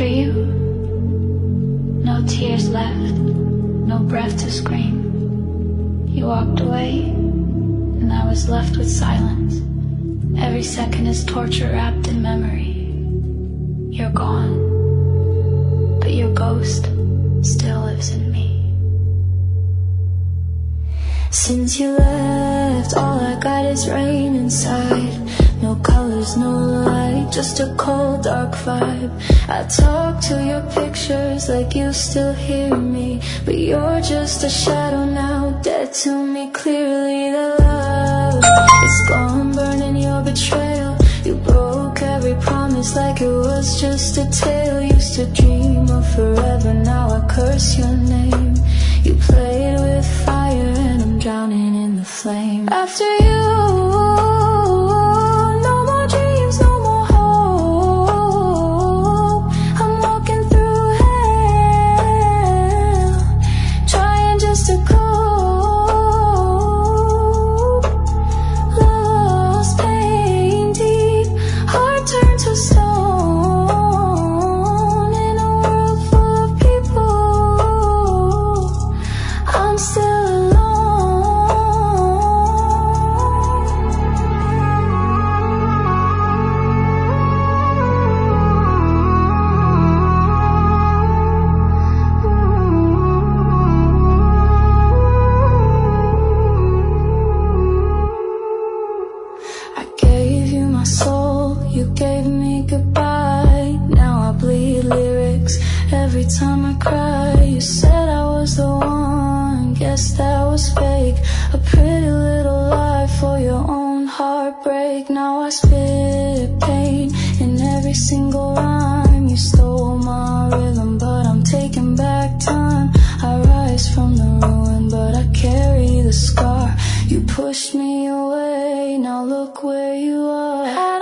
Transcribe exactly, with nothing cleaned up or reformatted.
After you, no tears left, no breath to scream. You walked away, and I was left with silence. Every second is torture wrapped in memory. You're gone, but your ghost still lives in me. Since you left, all I got is rain inside. No colors, no light, just a cold, dark vibe. I talk to your pictures like you still hear me, but you're just a shadow now, dead to me. Clearly the love is gone, burning your betrayal. You broke every promise like it was just a tale. Used to dream of forever, now I curse your name. You played with fire and I'm drowning in the flame. After you, no more dreams, no more hope. I'm walking through hell, trying just to cope. Lost, pain deep, heart turned to stone. In a world full of people, I'm still you gave me goodbye. Now I bleed lyrics every time I cry. You said I was the one, guess that was fake. A pretty little lie for your own heartbreak. Now I spit pain in every single rhyme. You stole my rhythm, but I'm taking back time. I rise from the ruin, but I carry the scar. You pushed me away, now look where you are.